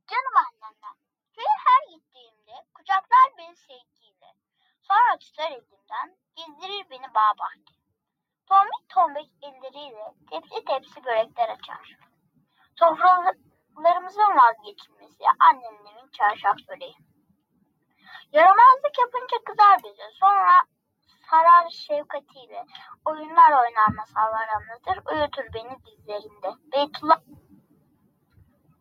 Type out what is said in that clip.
Canım annemden. Köye her gittiğimde kucaklar beni sevgiyle. Sonra tutar elimden, gezdirir beni bağ bahçe. Tombik tombik elleriyle tepsi tepsi börekler açar. Sofralarımızın vazgeçilmesi annemin çarşaf böreği. Yaramazlık yapınca kızar bize. Sonra sarar şefkatiyle. Oyunlar oynar, masallar anlatır. Uyutur beni dizlerinde.